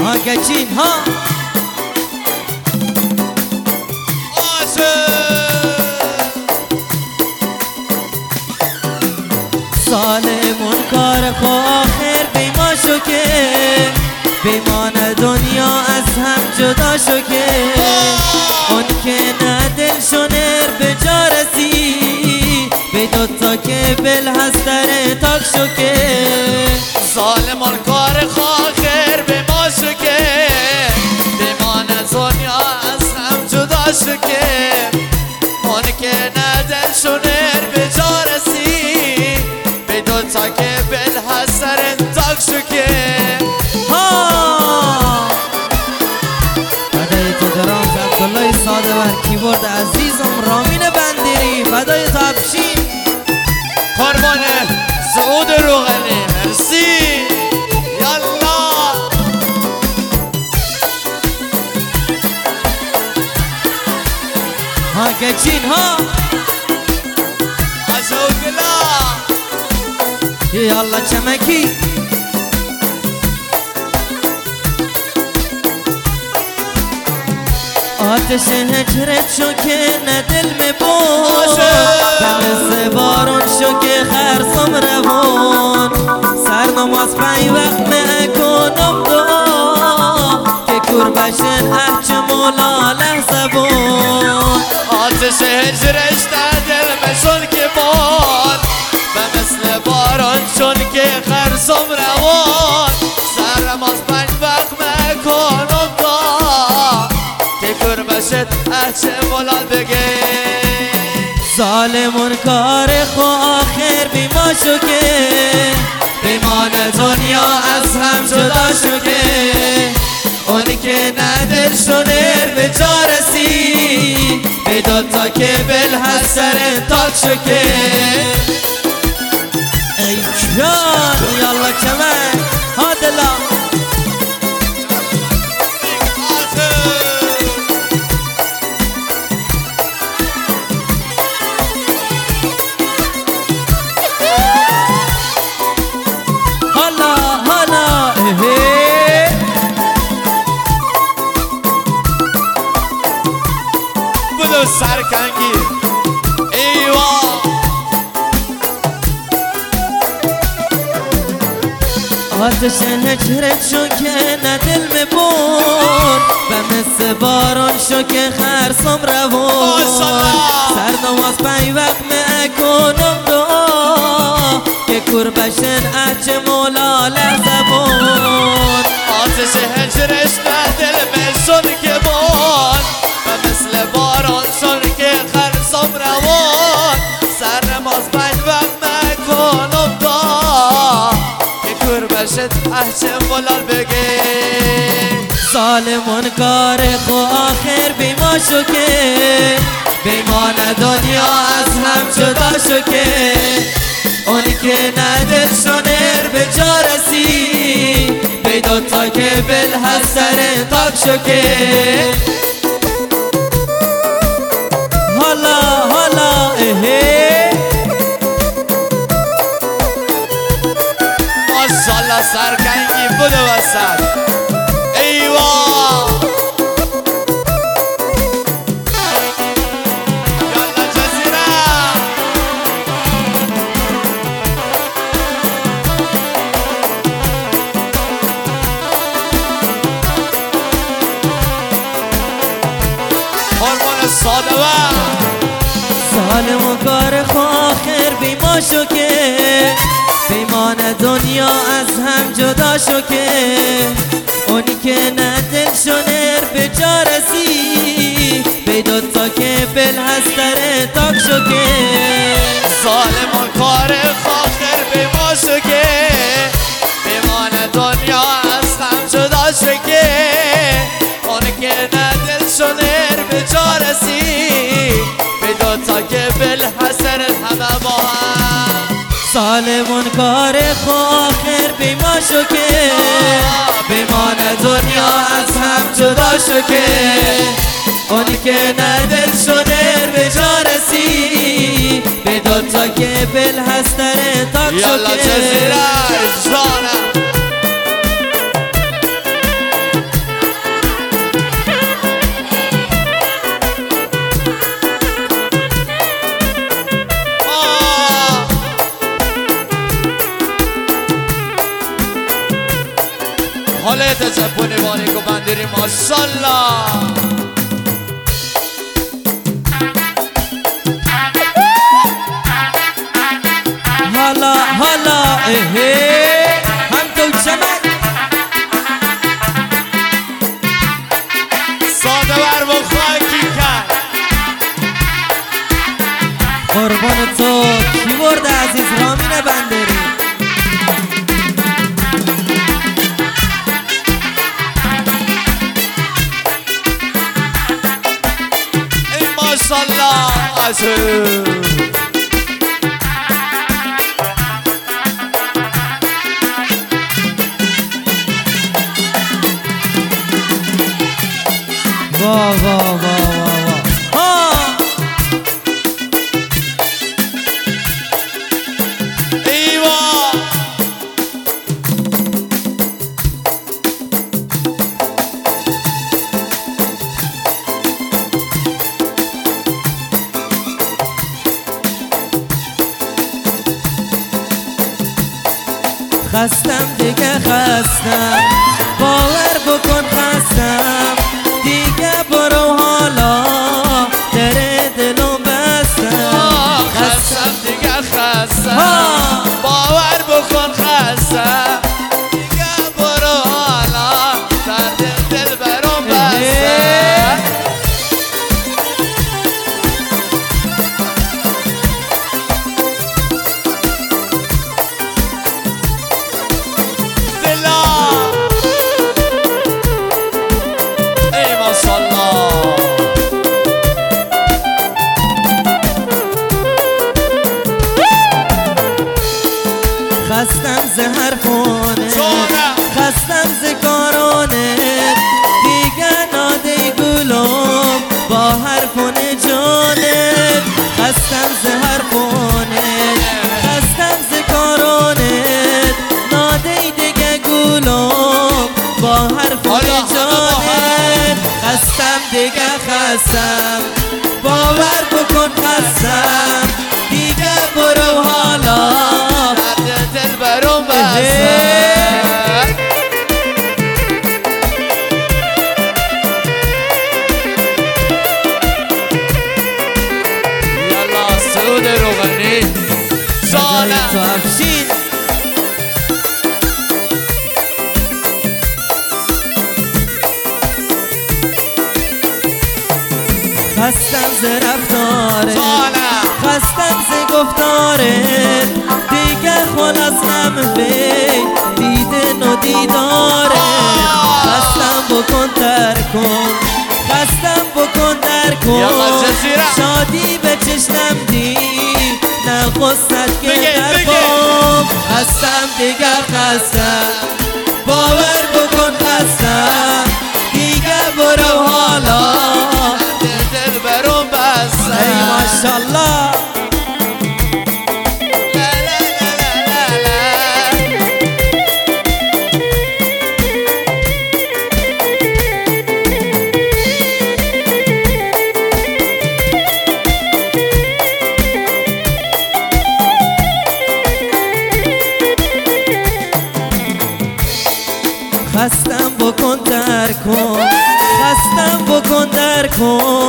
ها گچین ها ظالمون کار خو آخر بیما شو که بیمان دنیا از هم جدا شو که اون که نه دل شنر به جا رسی به دوتا که بل هستره تاک شو که ظالمون کار خو آخر بیما شو که بیمان دنیا از هم جدا شو که اون که نه دل شنر به جا رسی تا که بل حسر تاک شو که فدای تو درام عبدالله ساده بر کیبورد عزیزم رامین بندری فدای تو افشین قربان سعود روغنی مرسی یالله ها گچین ها عزوگلا یالله چمکی آتش هجرت شو که نه دل می بود دم بارون شو که خرسم روان سر نماز پنج وقت می کنم دعا که کربشن احچ مولا لحظه بود آتش هجرش در دل مشون که باد و مثل باران چون که خرسم روان سر نماز پنج وقت می کنم دعا که کربشت احچ مولا بگه ظالمون کار خو آخر بیما شو که بیمان دنیا از هم جدا شو که اونی که نه دل شنر به جا رسی به دوتا که بل هست سر تاک شو که ای جان یالله کمک ها دلا سرکنگی ایوا آتش هجرت شو که نه دل می بود و مثل باران شو که خرسم روان سر نماز پنج وقت می کنم دعا که کربشن احچ مولا لحظه بود آتش هجرش نه دل می شد که بود و مثل باران شد که خرسم روان سر نماز پنج وقت میکنم دعا که کربشت احچ بلال بگه ظالمون کار خو آخر بیما شو که بیمان دنیا از هم جدا شو که اونی که نه دل شنر به جا رسی به دوتا که بل هست سر تاک شو که حالا حالا اهه ماشالله سرکنگی بوده وسط ایوا یالا جزیره هرمون ساده و ظالم و کار خو آخر بیما شو که بیمان دنیا از هم جدا شو که اونی که نه دل شنر به جا رسی به دوتا که بل هستره تاک شو که ظالمون کار خاطر بیما شو که بیمان دنیا از هم جدا شو که اونی که نه دل شنر به جا رسی به دوتا که بل هستره همه با هم ظالمون کار خو آخر بیما شو که بیمان دنیا از هم جدا شو که اونی که نه دل شنر به جا رسی به دوتا که بل هستره تاک شو یالا که جزیره جانم زپونی وانی کو بندری ماشالله حالا حالا هم تو چمک ساده بر با خاکی کرد قربان تو کی برده عزیز رامین بندری ای ماشالله عزیز وا وا وا وا ها ایوا خستم دیگه خستم باور بکن خستم دیگه برو حالا در دلو بستم خستم دیگه خستم باور بکن خستم دیگه برو حالا در دل برام بستم دلا ای ماشالله خستم ز حرفانه خستم ز کارانه دیگه ناده گلم با حرفانه جانه خستم ز حرفانه خستم ز کارانه ناده دیگه گلم با حرفانه جانه خستم دیگه خستم باور بکن خستم دیگه برو حالا دل برام بستم یالا سعود روغنی جانم تو افشین خستم ز رفتاره خستم ز گفتاره دیگه خلاص نمبی دیدن و دیداره خستم بکن در کن خستم بکن در کن شادی به چشنم دی نخستت که در کن خستم دیگه خستم باور بکن خستم دیگه برو حالا دل برام بستم ای ماشالله خستم بکن در کن خستم بکن در کن